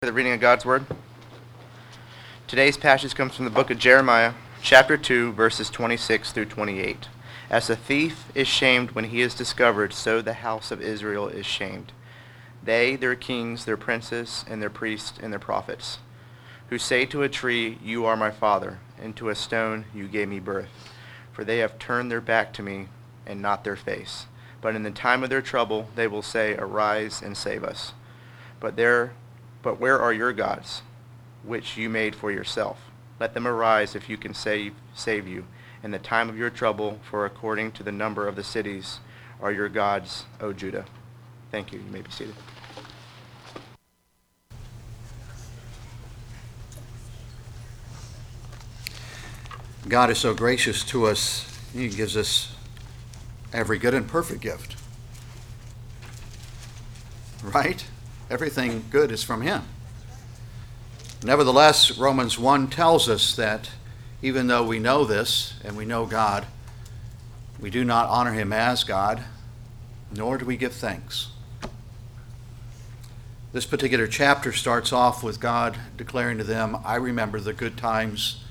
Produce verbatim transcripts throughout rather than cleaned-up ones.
For the reading of God's Word. Today's passage comes from the book of Jeremiah, chapter two, verses twenty-six through twenty-eight. As a thief is shamed when he is discovered, so the house of Israel is shamed. They, their kings, their princes, and their priests, and their prophets, who say to a tree, "You are my father," and to a stone, "You gave me birth." For they have turned their back to me, and not their face. But in the time of their trouble they will say, "Arise and save us." But there But where are your gods, which you made for yourself? Let them arise if you can save save you in the time of your trouble, for according to the number of the cities are your gods, O Judah. Thank you. You may be seated. God is so gracious to us. He gives us every good and perfect gift. Right? Everything good is from Him. Nevertheless, Romans one tells us that even though we know this and we know God, we do not honor Him as God, nor do we give thanks. This particular chapter starts off with God declaring to them, "I remember the good times.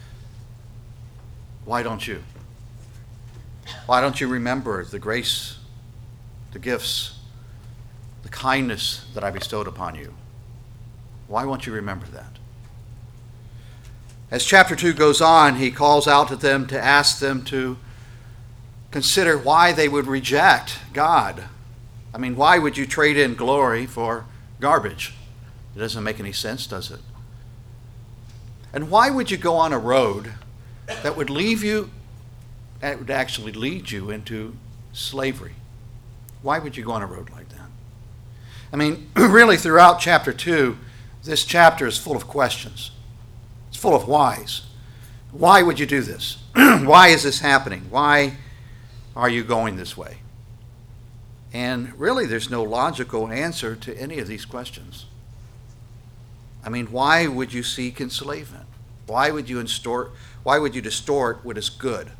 Why don't you? Why don't you remember the grace, the gifts, the kindness that I bestowed upon you? Why won't you remember that?" As chapter two goes on, he calls out to them to ask them to consider why they would reject God. I mean, why would you trade in glory for garbage? It doesn't make any sense, does it? And why would you go on a road that would leave you, that would actually lead you into slavery? Why would you go on a road like that? I mean, really throughout chapter two, this chapter is full of questions. It's full of whys. Why would you do this? Why is this happening? Why are you going this way? And really there's no logical answer to any of these questions. I mean, why would you seek enslavement? Why would you distort, why would you distort what is good?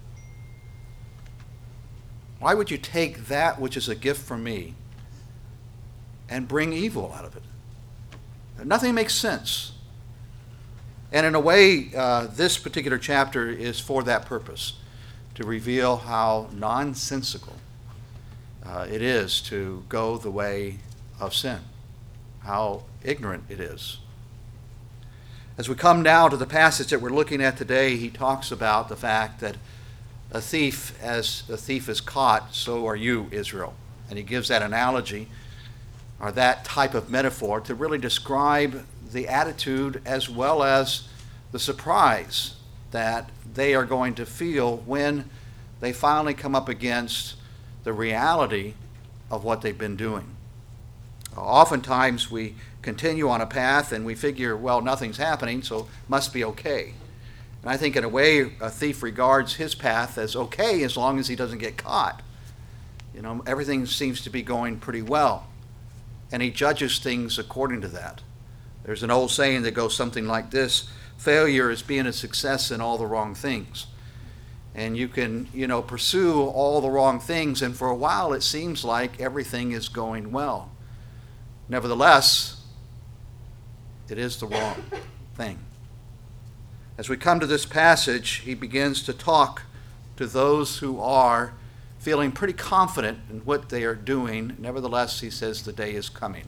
Why would you take that which is a gift from me and bring evil out of it? Nothing makes sense. And in a way, uh, this particular chapter is for that purpose, to reveal how nonsensical uh, it is to go the way of sin, how ignorant it is. As we come now to the passage that we're looking at today, he talks about the fact that a thief, as a thief is caught, so are you, Israel. And he gives that analogy, or that type of metaphor, to really describe the attitude as well as the surprise that they are going to feel when they finally come up against the reality of what they've been doing. Oftentimes we continue on a path and we figure, well, nothing's happening, so must be okay. And I think in a way a thief regards his path as okay as long as he doesn't get caught. You know, everything seems to be going pretty well. And he judges things according to that. There's an old saying that goes something like this: failure is being a success in all the wrong things. And you can, you know, pursue all the wrong things, and for a while it seems like everything is going well. Nevertheless, it is the wrong thing. As we come to this passage, he begins to talk to those who are feeling pretty confident in what they are doing. Nevertheless, he says the day is coming.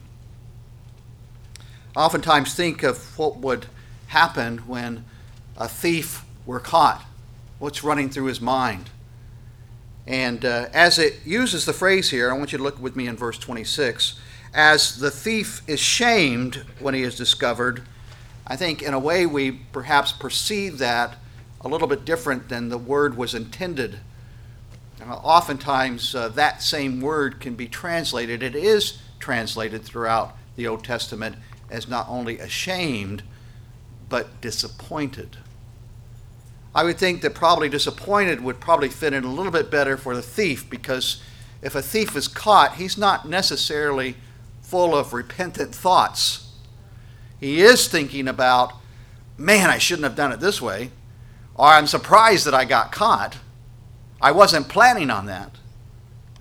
I oftentimes think of what would happen when a thief were caught. What's running through his mind? And uh, as it uses the phrase here, I want you to look with me in verse twenty-six. As the thief is shamed when he is discovered, I think in a way we perhaps perceive that a little bit different than the word was intended. Uh, oftentimes uh, that same word can be translated, it is translated throughout the Old Testament as not only ashamed, but disappointed. I would think that probably disappointed would probably fit in a little bit better for the thief, because if a thief is caught, he's not necessarily full of repentant thoughts. He is thinking about, man, I shouldn't have done it this way, or I'm surprised that I got caught. I wasn't planning on that.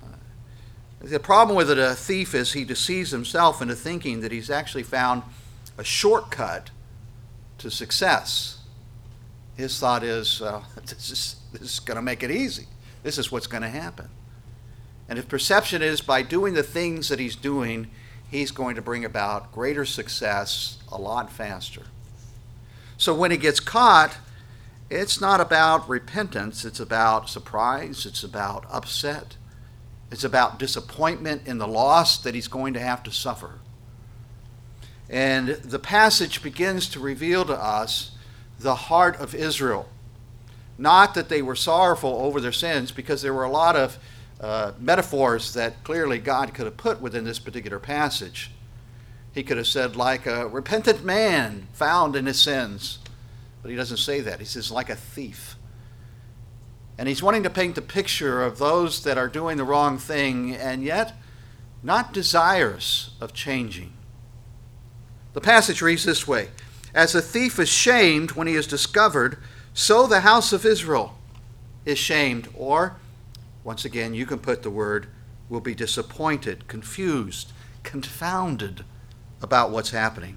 The problem with it, a thief, is he deceives himself into thinking that he's actually found a shortcut to success. His thought is, uh, this is, this is going to make it easy. This is what's going to happen. And his perception is by doing the things that he's doing, he's going to bring about greater success a lot faster. So when he gets caught, it's not about repentance. It's about surprise. It's about upset. It's about disappointment in the loss that he's going to have to suffer. And the passage begins to reveal to us the heart of Israel. Not that they were sorrowful over their sins, because there were a lot of uh, metaphors that clearly God could have put within this particular passage. He could have said, like a repentant man found in his sins. But he doesn't say that. He says, like a thief. And he's wanting to paint the picture of those that are doing the wrong thing and yet not desirous of changing. The passage reads this way: as a thief is shamed when he is discovered, so the house of Israel is shamed. Or, once again, you can put the word, will be disappointed, confused, confounded about what's happening.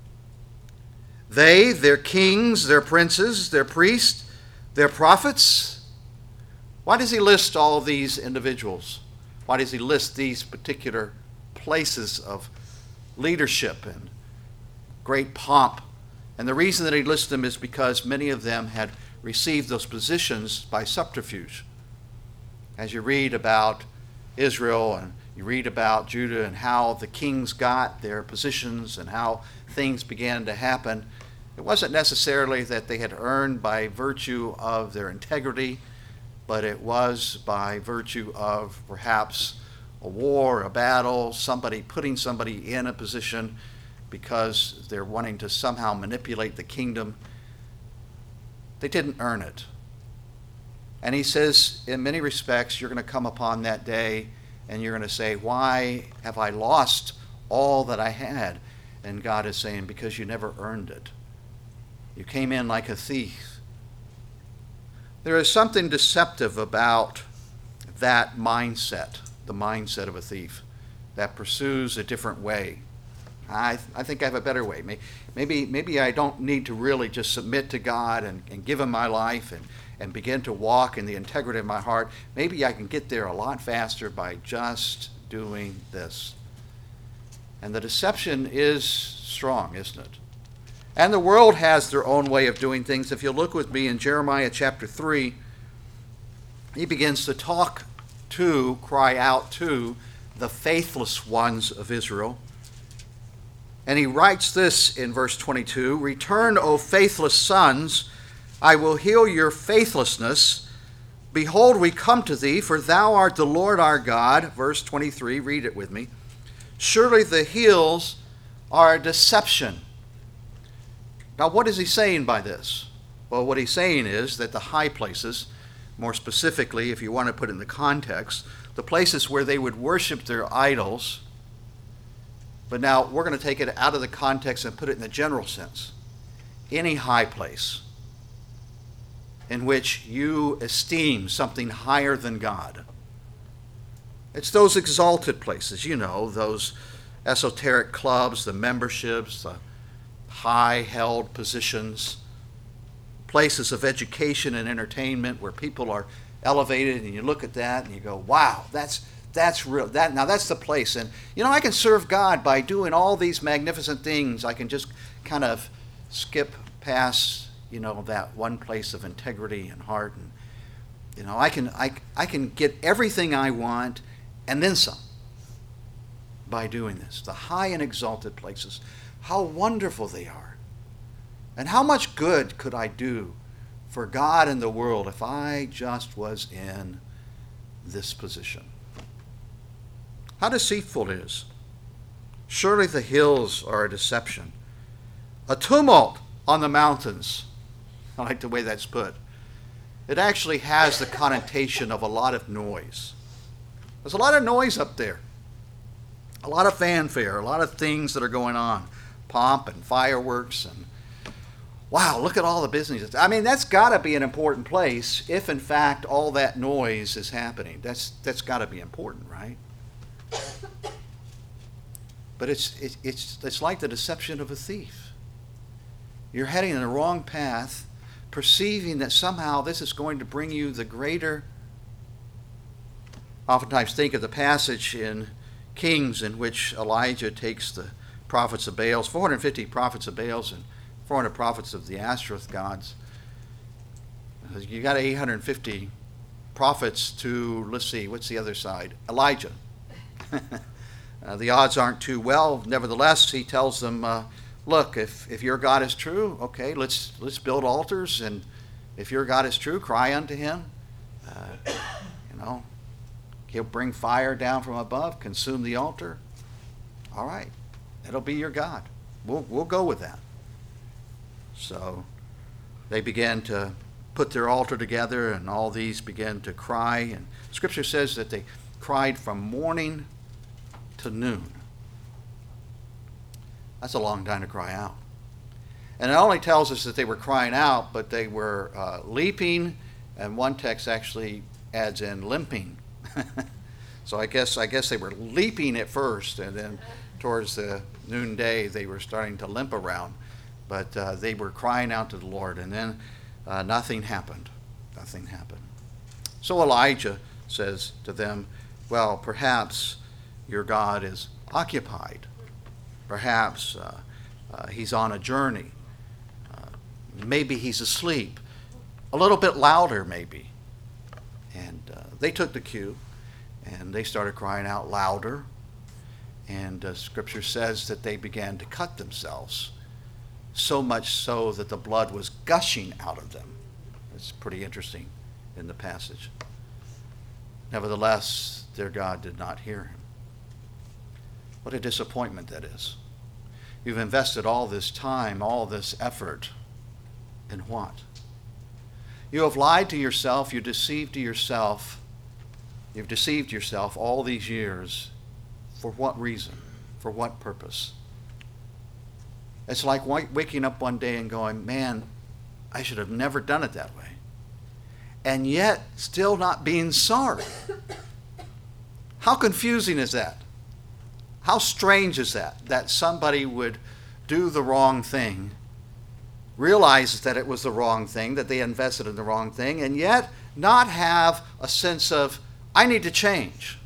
They, their kings, their princes, their priests, their prophets. Why does he list all these individuals? Why does he list these particular places of leadership and great pomp? And the reason that he lists them is because many of them had received those positions by subterfuge. As you read about Israel and you read about Judah and how the kings got their positions and how things began to happen, it wasn't necessarily that they had earned by virtue of their integrity, but it was by virtue of perhaps a war, a battle, somebody putting somebody in a position because they're wanting to somehow manipulate the kingdom. They didn't earn it. And he says, in many respects, you're going to come upon that day and you're going to say, why have I lost all that I had? And God is saying, because you never earned it. You came in like a thief. There is something deceptive about that mindset, the mindset of a thief that pursues a different way. I, I think I have a better way. Maybe, maybe I don't need to really just submit to God and, and give him my life and, and begin to walk in the integrity of my heart. Maybe I can get there a lot faster by just doing this. And the deception is strong, isn't it? And the world has their own way of doing things. If you look with me in Jeremiah chapter three, he begins to talk to, cry out to, the faithless ones of Israel. And he writes this in verse twenty-two, "Return, O faithless sons, I will heal your faithlessness. Behold, we come to thee, for thou art the Lord our God." Verse twenty-three, read it with me. "Surely the hills are a deception." Now, what is he saying by this? Well, what he's saying is that the high places, more specifically, if you want to put it in the context, the places where they would worship their idols. But now we're going to take it out of the context and put it in the general sense. Any high place in which you esteem something higher than God. It's those exalted places, you know, those esoteric clubs, the memberships, the high-held positions, places of education and entertainment where people are elevated, and you look at that and you go, wow, that's that's real. That now that's the place. And you know, I can serve God by doing all these magnificent things. I can just kind of skip past, you know, that one place of integrity and heart, and you know, I can I I can get everything I want and then some by doing this. The high and exalted places. How wonderful they are. And how much good could I do for God and the world if I just was in this position? How deceitful it is. Surely the hills are a deception. A tumult on the mountains. I like the way that's put. It actually has the connotation of a lot of noise. There's a lot of noise up there. A lot of fanfare, a lot of things that are going on. Pomp and fireworks and wow, look at all the businesses. I mean, that's got to be an important place if in fact all that noise is happening. That's that's got to be important, right? But it's, it, it's, it's like the deception of a thief. You're heading in the wrong path, perceiving that somehow this is going to bring you the greater. Oftentimes think of the passage in Kings in which Elijah takes the prophets of Baal, four hundred fifty prophets of Baal and four hundred prophets of the Ashtoreth gods. You got eight hundred fifty prophets to, let's see, what's the other side? Elijah. uh, the odds aren't too well. Nevertheless, he tells them, uh, look, if, if your God is true, okay, let's let's build altars, and if your God is true, cry unto him. Uh, you know, he'll bring fire down from above, consume the altar. All right, that'll be your God. We'll we'll go with that. So they began to put their altar together, and all these began to cry. And Scripture says that they cried from morning to noon. That's a long time to cry out. And it only tells us that they were crying out, but they were uh, leaping, and one text actually adds in limping. So I guess I guess they were leaping at first, and then towards the noonday they were starting to limp around. But uh, they were crying out to the Lord, and then uh, nothing happened. Nothing happened. So Elijah says to them, well, perhaps your God is occupied. Perhaps uh, uh, he's on a journey. Uh, maybe he's asleep. A little bit louder, maybe. And uh, they took the cue, and they started crying out louder. And uh, Scripture says that they began to cut themselves, so much so that the blood was gushing out of them. It's pretty interesting in the passage. Nevertheless, their God did not hear him. What a disappointment that is. You've invested all this time, all this effort, in what? You have lied to yourself, you deceived to yourself, you've deceived yourself all these years. For what reason? For what purpose? It's like waking up one day and going, man, I should have never done it that way. And yet, still not being sorry. How confusing is that? How strange is that? That somebody would do the wrong thing, realize that it was the wrong thing, that they invested in the wrong thing, and yet not have a sense of, I need to change.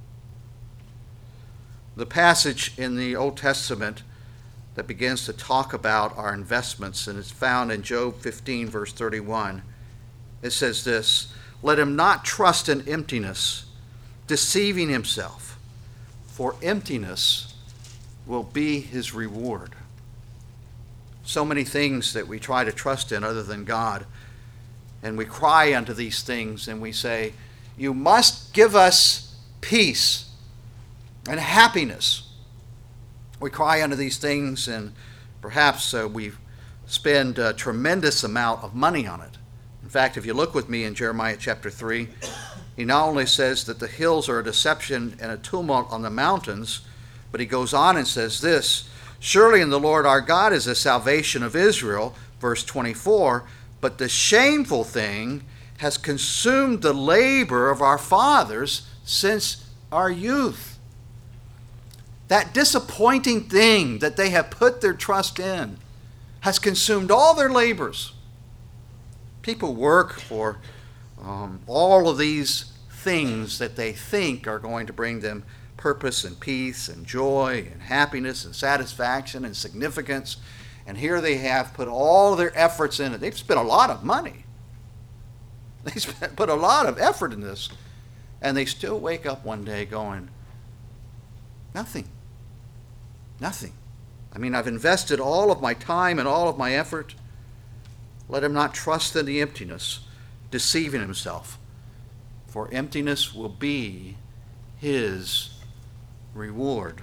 The passage in the Old Testament that begins to talk about our investments, and it's found in Job fifteen, verse thirty-one. It says this, let him not trust in emptiness, deceiving himself, for emptiness will be his reward. So many things that we try to trust in other than God, and we cry unto these things, and we say, you must give us peace and happiness. We cry unto these things, and perhaps uh, we spend a tremendous amount of money on it. In fact, if you look with me in Jeremiah chapter three, he not only says that the hills are a deception and a tumult on the mountains, but he goes on and says this, surely in the Lord our God is the salvation of Israel, verse twenty-four, but the shameful thing has consumed the labor of our fathers since our youth. That disappointing thing that they have put their trust in has consumed all their labors. People work for um, all of these things that they think are going to bring them purpose and peace and joy and happiness and satisfaction and significance. And here they have put all their efforts in it. They've spent a lot of money. They spent, put a lot of effort in this. And they still wake up one day going, nothing. Nothing. I mean, I've invested all of my time and all of my effort. Let him not trust in the emptiness, deceiving himself. For emptiness will be his reward.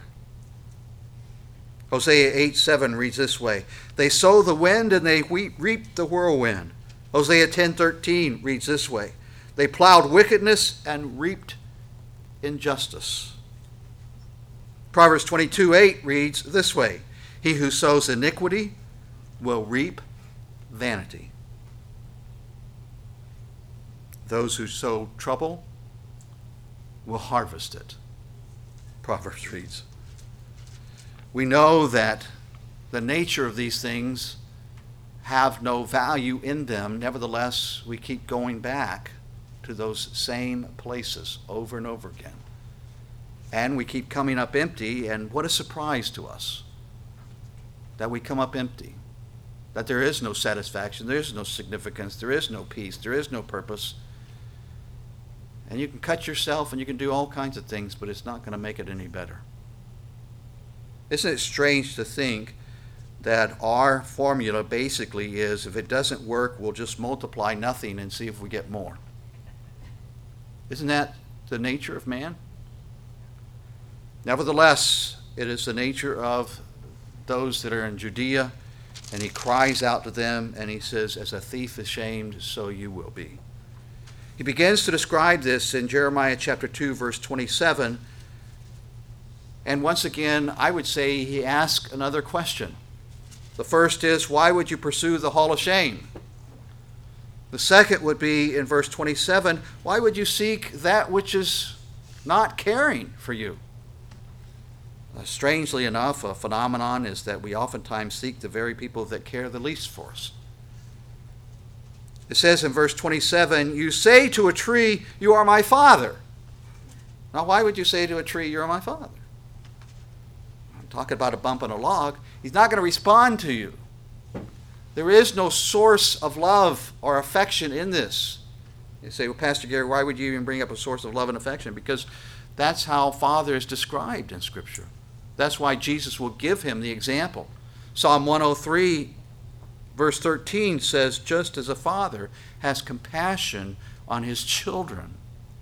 Hosea eight seven reads this way, they sow the wind and they reap the whirlwind. Hosea ten thirteen reads this way, they plowed wickedness and reaped injustice. Proverbs twenty-two eight reads this way, he who sows iniquity will reap vanity. Those who sow trouble will harvest it. Proverbs reads. We know that the nature of these things have no value in them. Nevertheless, we keep going back to those same places over and over again. And we keep coming up empty, and what a surprise to us that we come up empty, that there is no satisfaction, there is no significance, there is no peace, there is no purpose. And you can cut yourself and you can do all kinds of things, but it's not going to make it any better. Isn't it strange to think that our formula basically is, if it doesn't work, we'll just multiply nothing and see if we get more? Isn't that the nature of man? Nevertheless, it is the nature of those that are in Judea, and he cries out to them and he says, as a thief is shamed, so you will be. He begins to describe this in Jeremiah chapter two, verse twenty-seven. And once again, I would say he asks another question. The first is, why would you pursue the hall of shame? The second would be in verse twenty-seven, why would you seek that which is not caring for you? Uh, strangely enough, a phenomenon is that we oftentimes seek the very people that care the least for us. It says in verse twenty-seven, you say to a tree, you are my father. Now, why would you say to a tree, you are my father? I'm talking about a bump in a log. He's not going to respond to you. There is no source of love or affection in this. You say, well, Pastor Gary, why would you even bring up a source of love and affection? Because that's how Father is described in Scripture. That's why Jesus will give him the example. Psalm one oh three, verse thirteen says, just as a father has compassion on his children.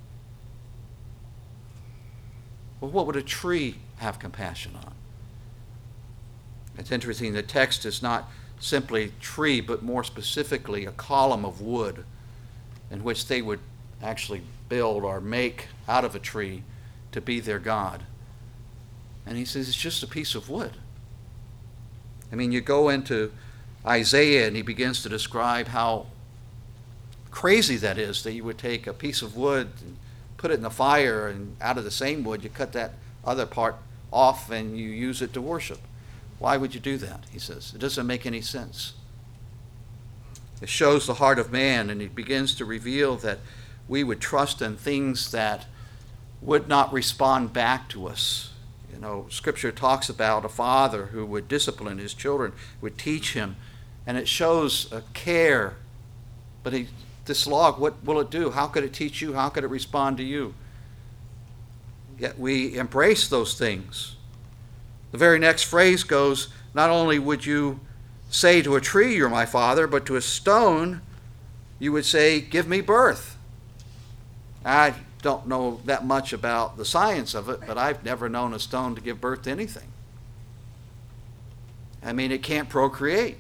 Well, what would a tree have compassion on? It's interesting, the text is not simply tree, but more specifically a column of wood in which they would actually build or make out of a tree to be their God. And he says it's just a piece of wood. I mean, you go into Isaiah and he begins to describe how crazy that is, that you would take a piece of wood and put it in the fire, and out of the same wood you cut that other part off and you use it to worship. Why would you do that? He says. It doesn't make any sense. It shows the heart of man, and it begins to reveal that we would trust in things that would not respond back to us. You know, Scripture talks about a father who would discipline his children, would teach him, and it shows a care. But he, this log, what will it do? How could it teach you? How could it respond to you? Yet we embrace those things. The very next phrase goes, not only would you say to a tree, you're my father, but to a stone, you would say, give me birth. I don't know that much about the science of it, but I've never known a stone to give birth to anything. I mean, it can't procreate.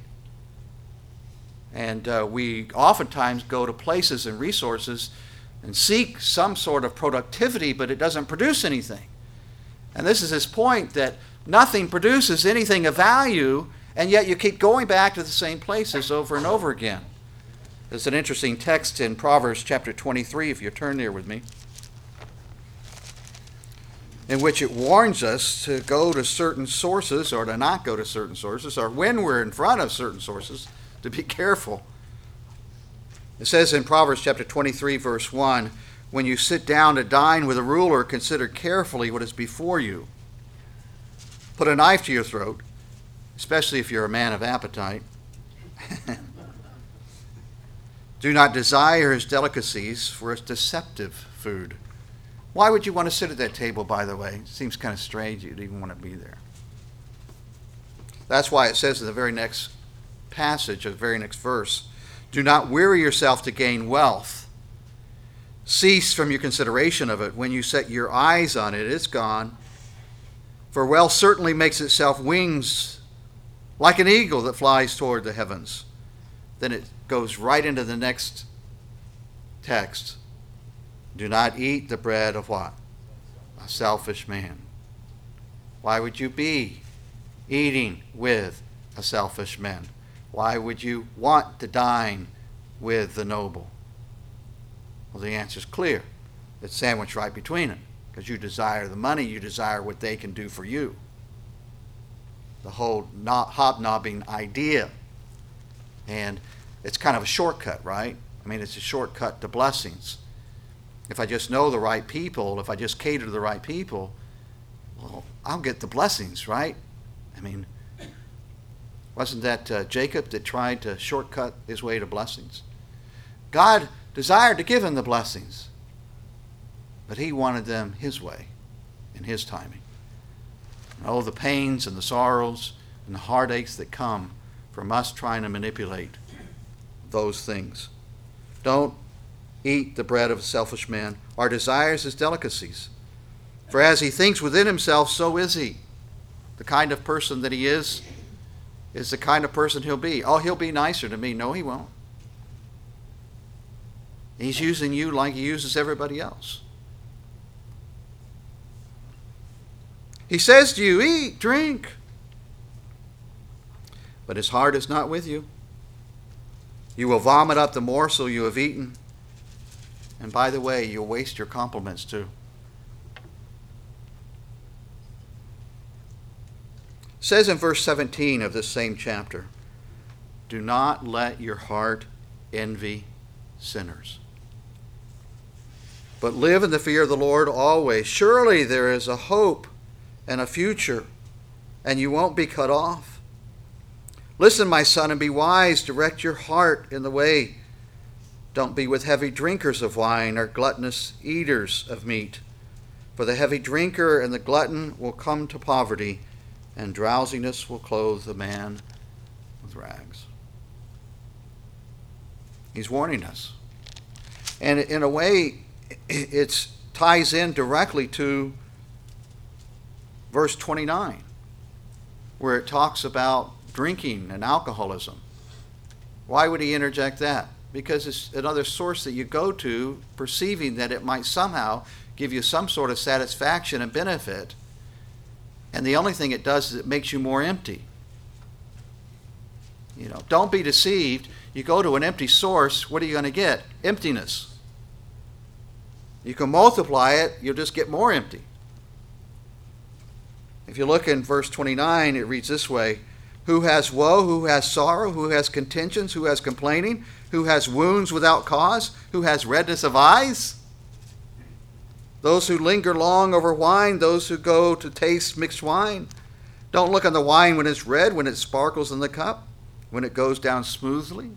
And uh, we oftentimes go to places and resources and seek some sort of productivity, but it doesn't produce anything. And this is his point, that nothing produces anything of value, and yet you keep going back to the same places over and over again. There's an interesting text in Proverbs chapter twenty-three, if you turn there with me, in which it warns us to go to certain sources or to not go to certain sources, or when we're in front of certain sources, to be careful. It says in Proverbs chapter twenty-three, verse one, when you sit down to dine with a ruler, consider carefully what is before you. Put a knife to your throat, especially if you're a man of appetite. Do not desire his delicacies, for it's deceptive food. Why would you want to sit at that table, by the way? It seems kind of strange you'd even want to be there. That's why it says in the very next passage, or the very next verse, do not weary yourself to gain wealth. Cease from your consideration of it. When you set your eyes on it, it's gone. For wealth certainly makes itself wings like an eagle that flies toward the heavens. Then it goes right into the next text. Do not eat the bread of what? A selfish man. Why would you be eating with a selfish man? Why would you want to dine with the noble? Well, the answer is clear. It's sandwiched right between them. Because you desire the money, you desire what they can do for you. the whole not hobnobbing idea. And it's kind of a shortcut, right? I mean, it's a shortcut to blessings. If I just know the right people, if I just cater to the right people, well, I'll get the blessings, right? I mean, wasn't that uh, Jacob that tried to shortcut his way to blessings? God desired to give him the blessings, but he wanted them his way, in his timing. And oh, the pains and the sorrows and the heartaches that come from us trying to manipulate those things. Don't eat the bread of a selfish man, or desires his delicacies. For as he thinks within himself, so is he. The kind of person that he is, is the kind of person he'll be. Oh, he'll be nicer to me. No, he won't. He's using you like he uses everybody else. He says to you, eat, drink. But his heart is not with you. You will vomit up the morsel you have eaten. And by the way, you'll waste your compliments too. It says in verse seventeen of this same chapter, do not let your heart envy sinners, but live in the fear of the Lord always. Surely there is a hope and a future, and you won't be cut off. Listen, my son, and be wise. Direct your heart in the way. Don't be with heavy drinkers of wine or gluttonous eaters of meat. For the heavy drinker and the glutton will come to poverty, and drowsiness will clothe the man with rags. He's warning us. And in a way, it ties in directly to verse twenty-nine, where it talks about drinking and alcoholism. Why would he interject that? Because it's another source that you go to, perceiving that it might somehow give you some sort of satisfaction and benefit. And the only thing it does is it makes you more empty. You know, don't be deceived. You go to an empty source, what are you going to get? Emptiness. You can multiply it, you'll just get more empty. If you look in verse twenty-nine, it reads this way: who has woe, who has sorrow, who has contentions, who has complaining, who has wounds without cause, who has redness of eyes? Those who linger long over wine, those who go to taste mixed wine. Don't look on the wine when it's red, when it sparkles in the cup, when it goes down smoothly.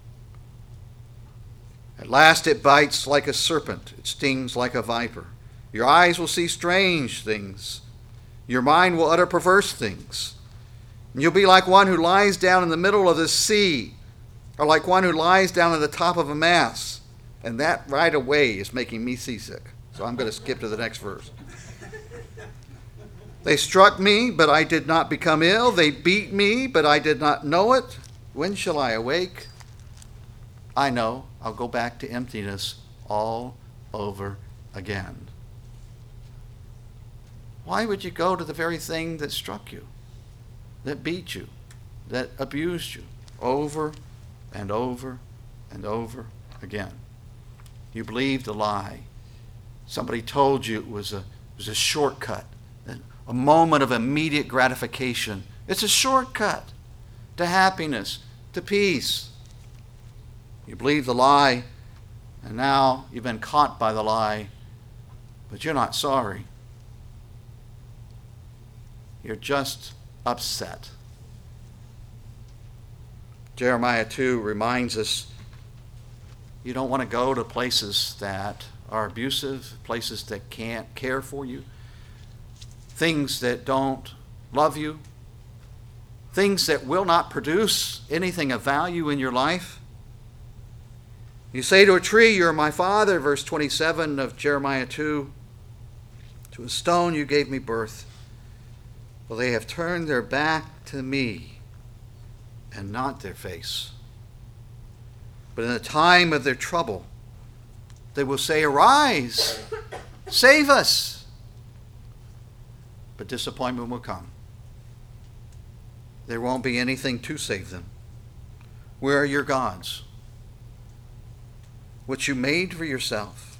At last it bites like a serpent, it stings like a viper. Your eyes will see strange things. Your mind will utter perverse things. And you'll be like one who lies down in the middle of the sea, or like one who lies down at the top of a mast. And that right away is making me seasick. So I'm going to skip to the next verse. They struck me, but I did not become ill. They beat me, but I did not know it. When shall I awake? I know. I'll go back to emptiness all over again. Why would you go to the very thing that struck you, that beat you, that abused you, over and over and over again? You believed a lie. Somebody told you it was a, it was a shortcut, a moment of immediate gratification. It's a shortcut to happiness, to peace. You believed the lie, and now you've been caught by the lie, but you're not sorry. You're just upset. Jeremiah two reminds us you don't want to go to places that are abusive, places that can't care for you, things that don't love you, things that will not produce anything of value in your life. You say to a tree, you're my father, verse twenty-seven of Jeremiah two. To a stone you gave me birth. Well, they have turned their back to me and not their face. But in the time of their trouble, they will say, arise, save us. But disappointment will come. There won't be anything to save them. Where are your gods? What you made for yourself.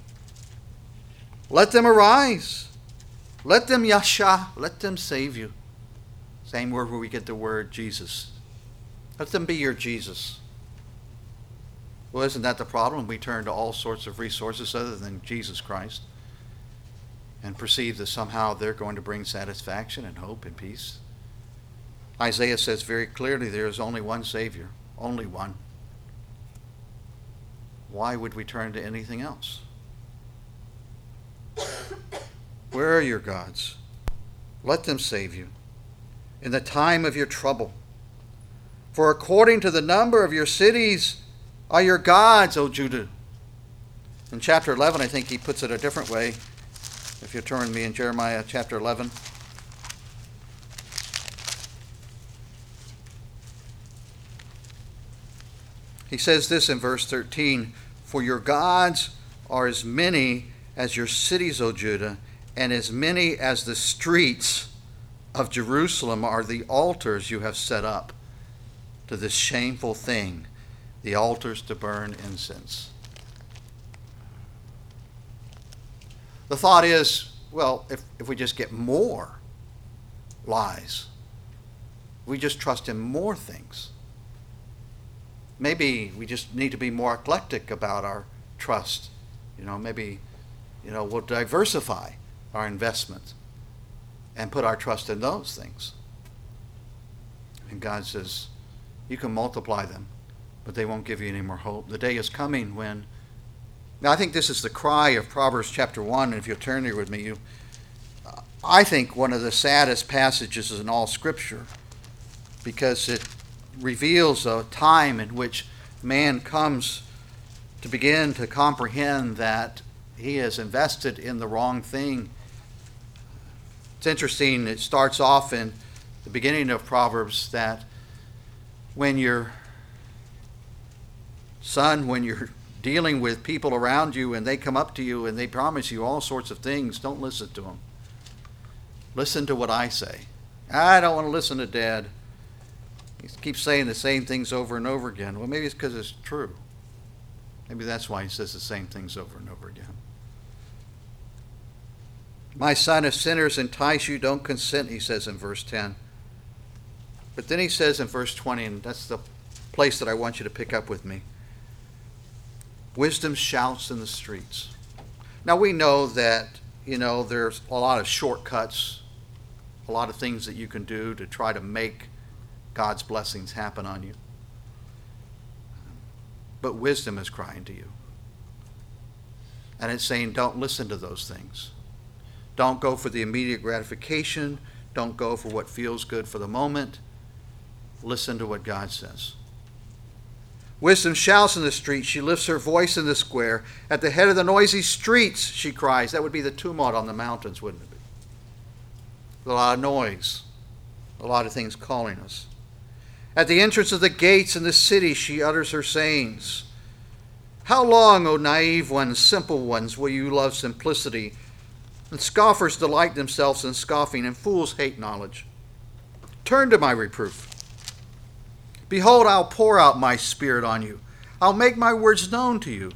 Let them arise. Let them yasha. Let them save you. Same word where we get the word Jesus. Let them be your Jesus. Well, isn't that the problem? We turn to all sorts of resources other than Jesus Christ and perceive that somehow they're going to bring satisfaction and hope and peace. Isaiah says very clearly there is only one Savior, only one. Why would we turn to anything else? Where are your gods? Let them save you in the time of your trouble. For according to the number of your cities are your gods, O Judah. In chapter eleven, I think he puts it a different way. If you turn with me in Jeremiah chapter eleven. He says this in verse thirteen, for your gods are as many as your cities, O Judah, and as many as the streets of Jerusalem are the altars you have set up to this shameful thing, the altars to burn incense. The thought is, well, if, if we just get more lies, we just trust in more things. Maybe we just need to be more eclectic about our trust. You know, maybe, you know, we'll diversify our investments and put our trust in those things. And God says, you can multiply them, but they won't give you any more hope. The day is coming when, now I think this is the cry of Proverbs chapter one, and if you'll turn here with me, you, I think one of the saddest passages in all Scripture, because it reveals a time in which man comes to begin to comprehend that he has invested in the wrong thing. It's interesting, it starts off in the beginning of Proverbs that when your son, when you're dealing with people around you and they come up to you and they promise you all sorts of things, don't listen to them. Listen to what I say. I don't want to listen to Dad. He keeps saying the same things over and over again. Well, maybe it's because it's true. Maybe that's why he says the same things over and over again. My son, if sinners entice you, don't consent, he says in verse ten. But then he says in verse twenty, and that's the place that I want you to pick up with me. Wisdom shouts in the streets. Now we know that, you know, there's a lot of shortcuts, a lot of things that you can do to try to make God's blessings happen on you. But wisdom is crying to you. And it's saying, don't listen to those things. Don't go for the immediate gratification. Don't go for what feels good for the moment. Listen to what God says. Wisdom shouts in the street. She lifts her voice in the square. At the head of the noisy streets, she cries. That would be the tumult on the mountains, wouldn't it be? A lot of noise. A lot of things calling us. At the entrance of the gates in the city, she utters her sayings. How long, O naive ones, simple ones, will you love simplicity? And scoffers delight themselves in scoffing, and fools hate knowledge. Turn to my reproof. Behold, I'll pour out my spirit on you. I'll make my words known to you.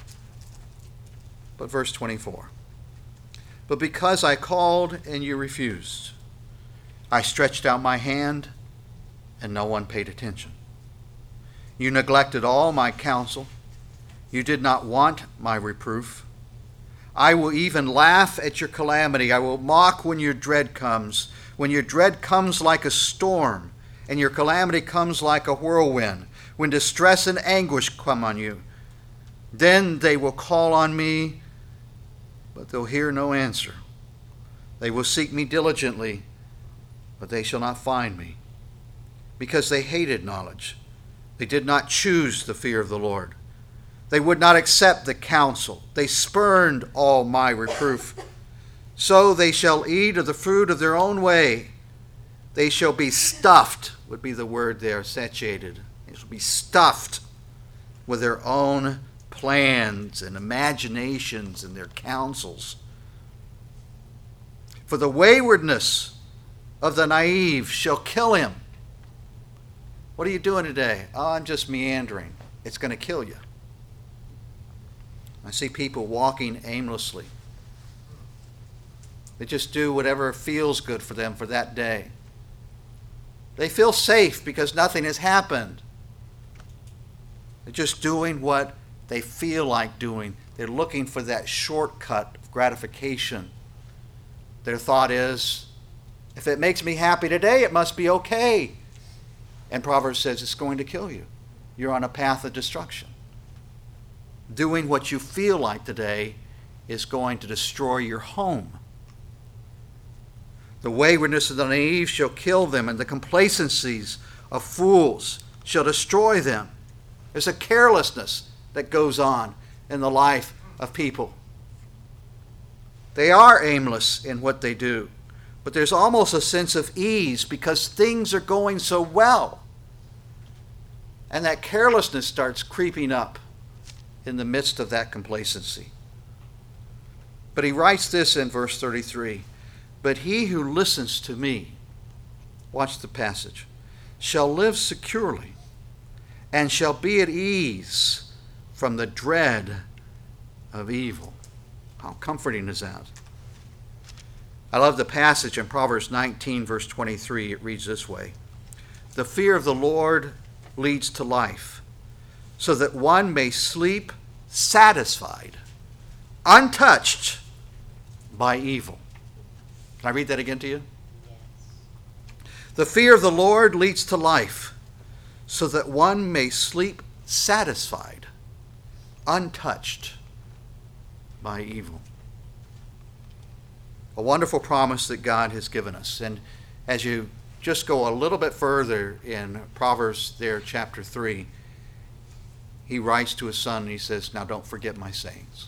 But verse twenty-four. But because I called and you refused, I stretched out my hand and no one paid attention. You neglected all my counsel. You did not want my reproof. I will even laugh at your calamity. I will mock when your dread comes. When your dread comes like a storm, and your calamity comes like a whirlwind, when distress and anguish come on you, then they will call on me, but they'll hear no answer. They will seek me diligently, but they shall not find me, because they hated knowledge. They did not choose the fear of the Lord. They would not accept the counsel. They spurned all my reproof. So they shall eat of the fruit of their own way. They shall be stuffed, would be the word there, satiated. They shall be stuffed with their own plans and imaginations and their counsels. For the waywardness of the naive shall kill him. What are you doing today? Oh, I'm just meandering. It's going to kill you. I see people walking aimlessly. They just do whatever feels good for them for that day. They feel safe because nothing has happened. They're just doing what they feel like doing. They're looking for that shortcut of gratification. Their thought is, if it makes me happy today, it must be okay. And Proverbs says it's going to kill you. You're on a path of destruction. Doing what you feel like today is going to destroy your home. The waywardness of the naive shall kill them, and the complacencies of fools shall destroy them. There's a carelessness that goes on in the life of people. They are aimless in what they do, but there's almost a sense of ease because things are going so well. And that carelessness starts creeping up in the midst of that complacency. But he writes this in verse thirty-three, but he who listens to me, watch the passage, shall live securely and shall be at ease from the dread of evil. How comforting is that? I love the passage in Proverbs nineteen, verse twenty-three. It reads this way, the fear of the Lord leads to life, so that one may sleep satisfied, untouched by evil. Can I read that again to you? Yes. The fear of the Lord leads to life, so that one may sleep satisfied, untouched by evil. A wonderful promise that God has given us. And as you just go a little bit further in Proverbs there, chapter three, he writes to his son and he says, now don't forget my sayings.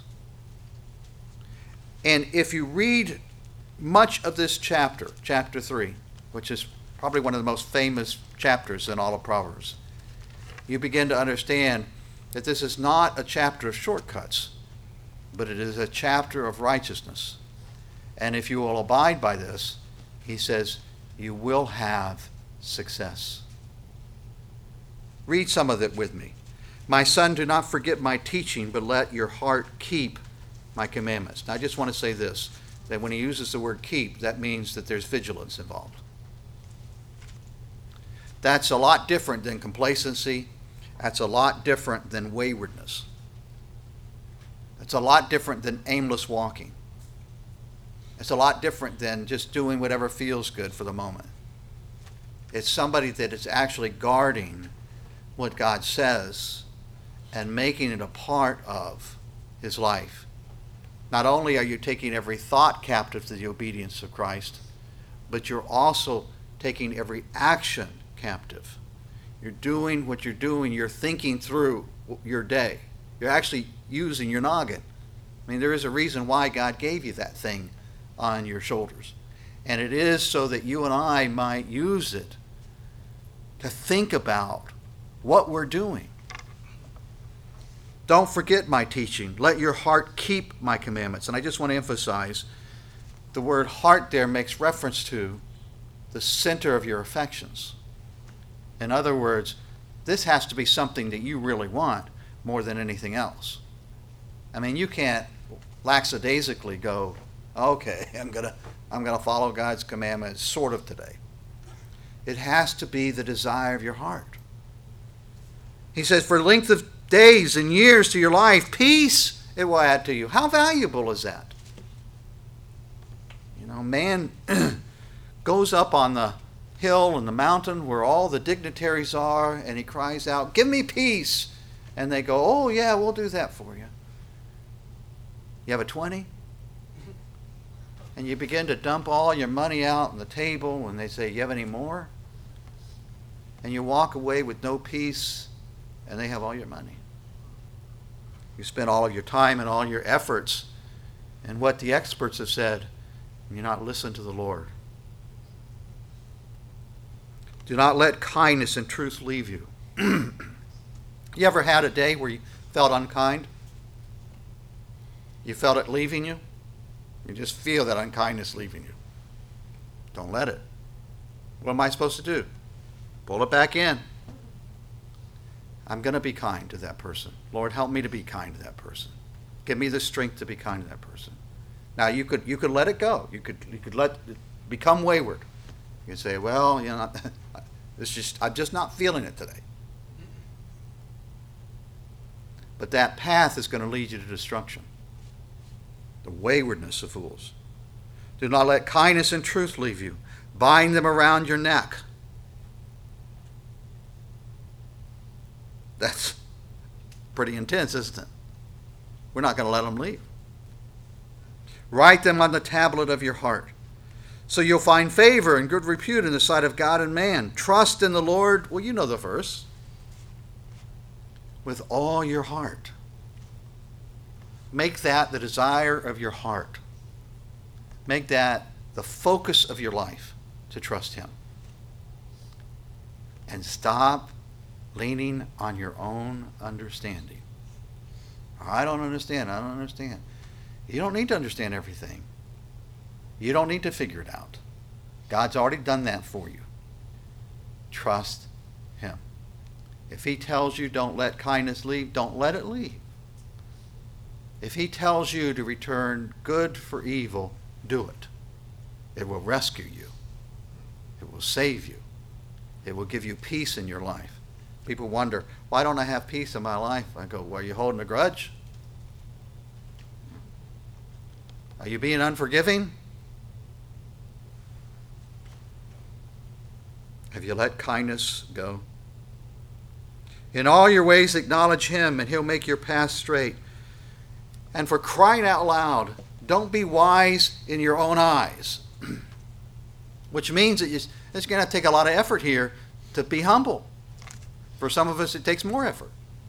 And if you read much of this chapter, chapter three, which is probably one of the most famous chapters in all of Proverbs, you begin to understand that this is not a chapter of shortcuts, but it is a chapter of righteousness. And if you will abide by this, he says, you will have success. Read some of it with me. My son, do not forget my teaching, but let your heart keep my commandments. Now, I just want to say this, that when he uses the word keep, that means that there's vigilance involved. That's a lot different than complacency. That's a lot different than waywardness. That's a lot different than aimless walking. It's a lot different than just doing whatever feels good for the moment. It's somebody that is actually guarding what God says and making it a part of his life. Not only are you taking every thought captive to the obedience of Christ, but you're also taking every action captive. You're doing what you're doing. You're thinking through your day. You're actually using your noggin. I mean, there is a reason why God gave you that thing on your shoulders. And it is so that you and I might use it to think about what we're doing. Don't forget my teaching. Let your heart keep my commandments. And I just want to emphasize, the word heart there makes reference to the center of your affections. In other words, this has to be something that you really want more than anything else. I mean, you can't lackadaisically go, okay, I'm gonna I'm gonna follow God's commandments sort of today. It has to be the desire of your heart. He says, for length of days and years to your life, peace it will add to you. How valuable is that? You know, man goes up on the hill and the mountain where all the dignitaries are, and he cries out, give me peace. And they go, oh yeah, we'll do that for you. You have a twenty? And you begin to dump all your money out on the table, and they say, you have any more? And you walk away with no peace, and they have all your money. You spend all of your time and all your efforts, and what the experts have said, and you're not listening to the Lord. Do not let kindness and truth leave you. You ever had a day where you felt unkind? You felt it leaving you? You just feel that unkindness leaving you. Don't let it. What am I supposed to do? Pull it back in. I'm going to be kind to that person. Lord, help me to be kind to that person. Give me the strength to be kind to that person. Now, you could you could let it go. You could you could let it become wayward. You could say, well, you know, It's just, I'm just not feeling it today. But that path is going to lead you to destruction. The waywardness of fools. Do not let kindness and truth leave you. Bind them around your neck. That's pretty intense, isn't it? We're not going to let them leave. Write them on the tablet of your heart, so you'll find favor and good repute in the sight of God and man. Trust in the Lord, well, you know the verse, with all your heart. Make that the desire of your heart. Make that the focus of your life, to trust him. And stop leaning on your own understanding. I don't understand. I don't understand. You don't need to understand everything. You don't need to figure it out. God's already done that for you. Trust him. If he tells you don't let kindness leave, don't let it leave. If he tells you to return good for evil, do it. It will rescue you. It will save you. It will give you peace in your life. People wonder, why don't I have peace in my life? I go, well, are you holding a grudge? Are you being unforgiving? Have you let kindness go? In all your ways acknowledge him, and he'll make your path straight. And for crying out loud, don't be wise in your own eyes. Which means that it's going to take a lot of effort here to be humble. For some of us, it takes more effort.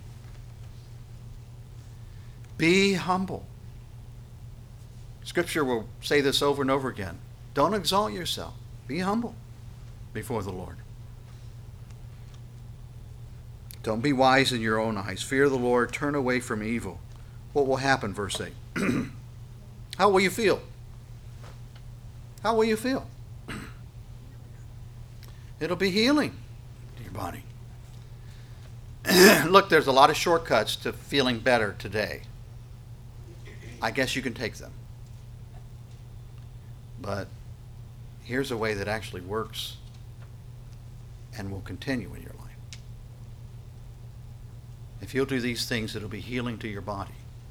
Be humble. Scripture will say this over and over again. Don't exalt yourself. Be humble before the Lord. Don't be wise in your own eyes. Fear the Lord. Turn away from evil. What will happen, verse eight? How will you feel? How will you feel? It'll be healing to your body. Look, there's a lot of shortcuts to feeling better today. I guess you can take them. But here's a way that actually works and will continue in your life. If you'll do these things, it'll be healing to your body.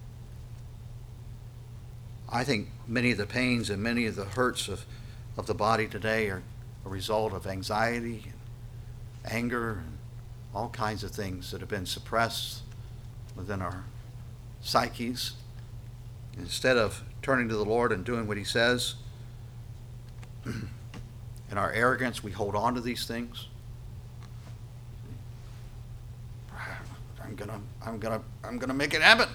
I think many of the pains and many of the hurts of, of the body today are a result of anxiety and anger and all kinds of things that have been suppressed within our psyches. Instead of turning to the Lord and doing what he says, in our arrogance, we hold on to these things. I'm gonna, I'm gonna, I'm gonna make it happen.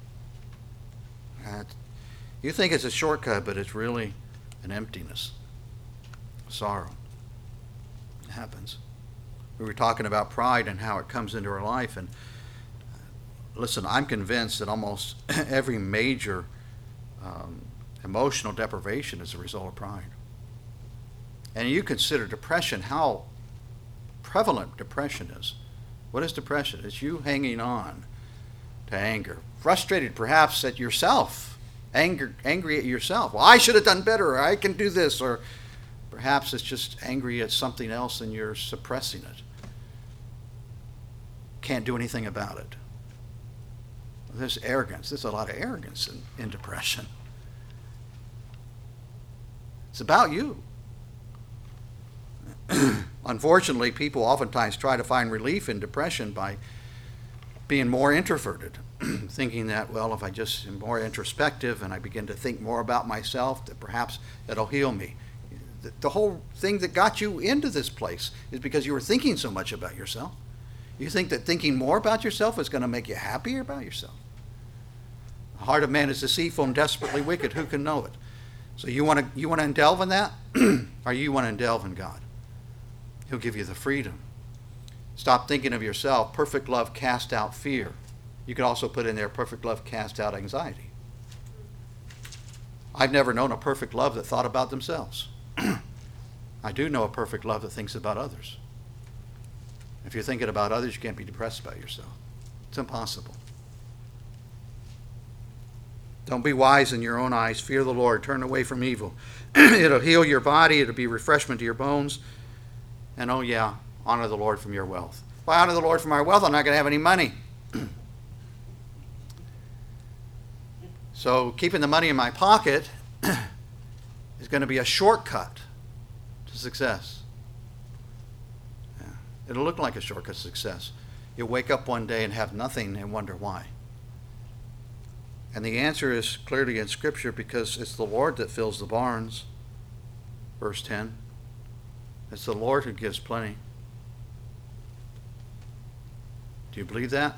Uh, you think it's a shortcut, but it's really an emptiness, sorrow. It happens. We were talking about pride and how it comes into our life, and uh, listen, I'm convinced that almost every major um, emotional deprivation is a result of pride. And you consider depression, how prevalent depression is. What is depression? It's you hanging on to anger, frustrated perhaps at yourself, anger, angry at yourself. Well, I should have done better, or I can do this, or perhaps it's just angry at something else and you're suppressing it. Can't do anything about it. There's arrogance. There's a lot of arrogance in, in depression. It's about you. Unfortunately, people oftentimes try to find relief in depression by being more introverted, thinking that, well, if I just am more introspective and I begin to think more about myself, that perhaps it'll heal me. The, the whole thing that got you into this place is because you were thinking so much about yourself. You think that thinking more about yourself is going to make you happier about yourself. The heart of man is deceitful and desperately wicked. Who can know it? So you want to you want to delve in that, or you want to delve in God? He'll give you the freedom. Stop thinking of yourself. Perfect love casts out fear. You could also put in there, perfect love casts out anxiety. I've never known a perfect love that thought about themselves. I do know a perfect love that thinks about others. If you're thinking about others, you can't be depressed about yourself. It's impossible. Don't be wise in your own eyes. Fear the Lord. Turn away from evil. It'll heal your body. It'll be refreshment to your bones. And oh yeah, honor the Lord from your wealth. If I honor the Lord from my wealth, I'm not going to have any money. So keeping the money in my pocket is going to be a shortcut to success. Yeah. It'll look like a shortcut to success. You'll wake up one day and have nothing and wonder why. And the answer is clearly in Scripture, because it's the Lord that fills the barns. Verse ten. It's the Lord who gives plenty. Do you believe that?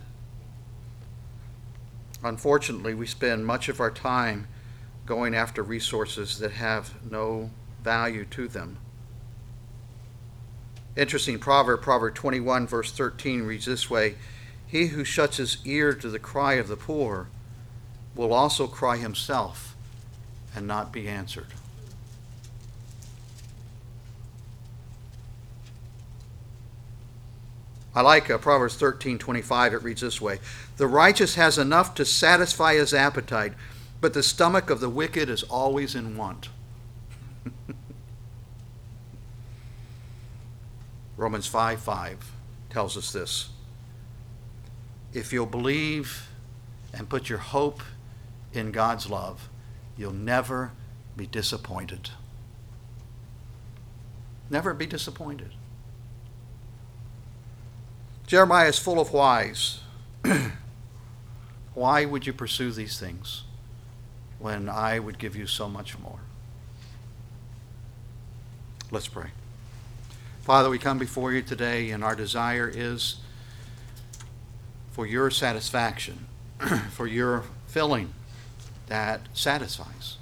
Unfortunately, we spend much of our time going after resources that have no value to them. Interesting proverb, Proverb twenty-one, verse thirteen reads this way: "He who shuts his ear to the cry of the poor will also cry himself and not be answered." I like uh, Proverbs thirteen twenty-five. It reads this way: "The righteous has enough to satisfy his appetite, but the stomach of the wicked is always in want." Romans five five tells us this: "If you'll believe and put your hope in God's love, you'll never be disappointed." Never be disappointed. Jeremiah is full of whys. Why would you pursue these things when I would give you so much more? Let's pray. Father, we come before you today, and our desire is for your satisfaction, for your filling that satisfies.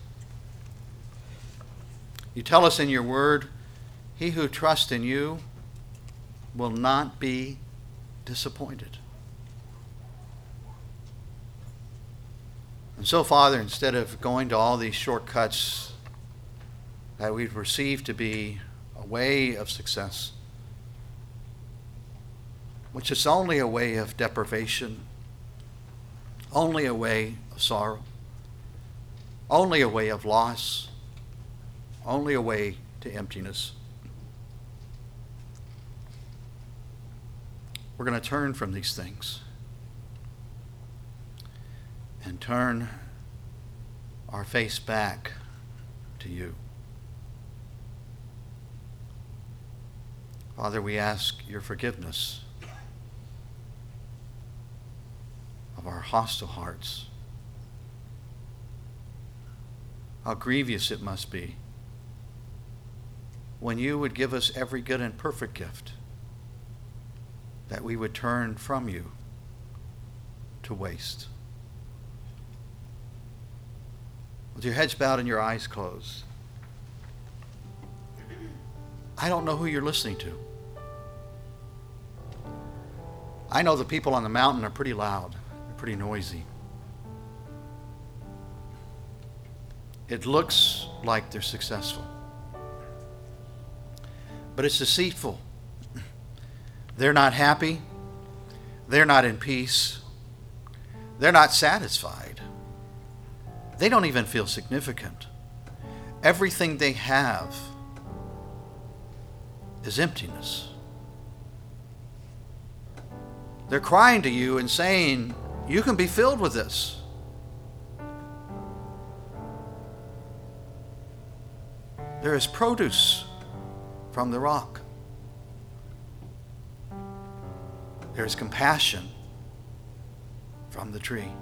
You tell us in your word, he who trusts in you will not be disappointed. And so, Father, instead of going to all these shortcuts that we perceive to be a way of success, which is only a way of deprivation, only a way of sorrow, only a way of loss, only a way to emptiness, we're going to turn from these things and turn our face back to you. Father, we ask your forgiveness of our hostile hearts. How grievous it must be when you would give us every good and perfect gift, that we would turn from you to waste. With your heads bowed and your eyes closed, I don't know who you're listening to. I know the people on the mountain are pretty loud, they're pretty noisy. It looks like they're successful, but it's deceitful. They're not happy. They're not in peace. They're not satisfied. They don't even feel significant. Everything they have is emptiness. They're crying to you and saying, you can be filled with this. There is produce from the rock. There is compassion from the tree.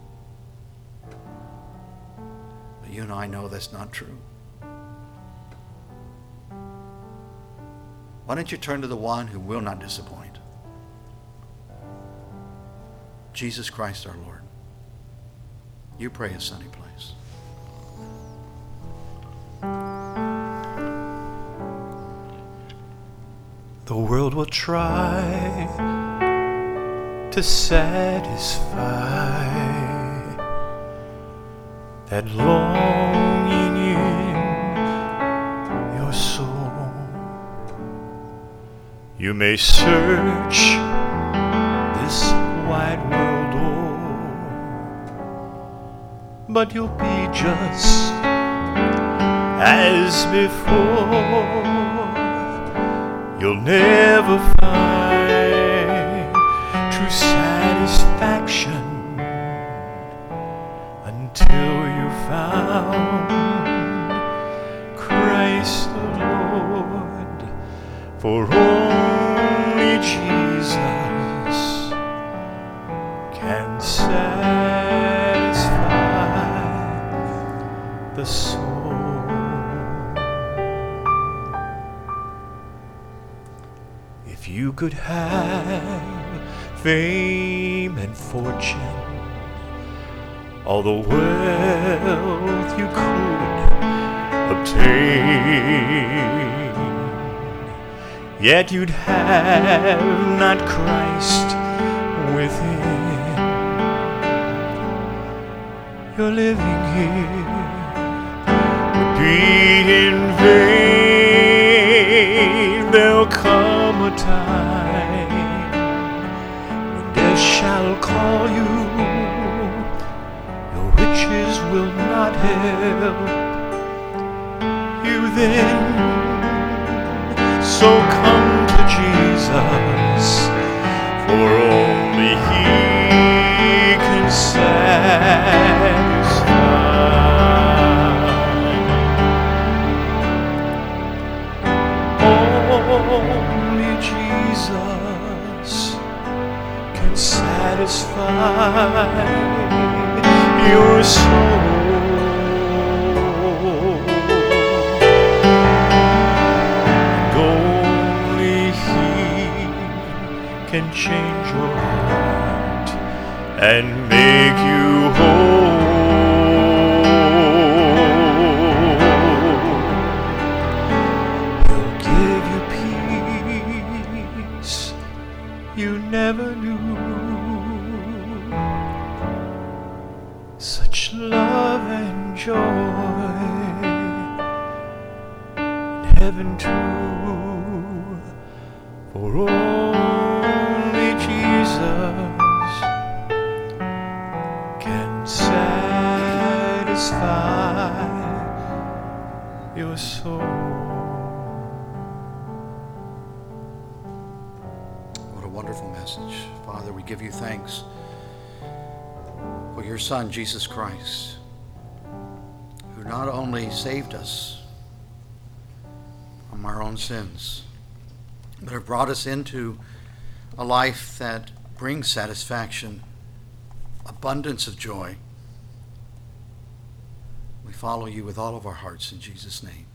But you and I know that's not true. Why don't you turn to the one who will not disappoint? Jesus Christ our Lord. You pray a sunny place. The world will try to satisfy that longing in your soul. You may search this wide world o'er, but you'll be just as before. you'll never find true satisfaction until you found Christ the Lord. For only Jesus can satisfy the soul. If you could have fame and fortune, all the wealth you could obtain, yet you'd have not Christ within, your living here would be in vain. There'll come a time when death shall call you, your riches will not help you then. So come to Jesus, for only He can satisfy. Only Jesus can satisfy your soul. Can change your heart and make you whole. He'll give you peace you never knew, such love and joy in heaven too. For only Jesus can satisfy your soul. What a wonderful message. Father, we give you thanks for your Son, Jesus Christ, who not only saved us from our own sins, but have brought us into a life that brings satisfaction, abundance of joy. We follow you with all of our hearts in Jesus' name.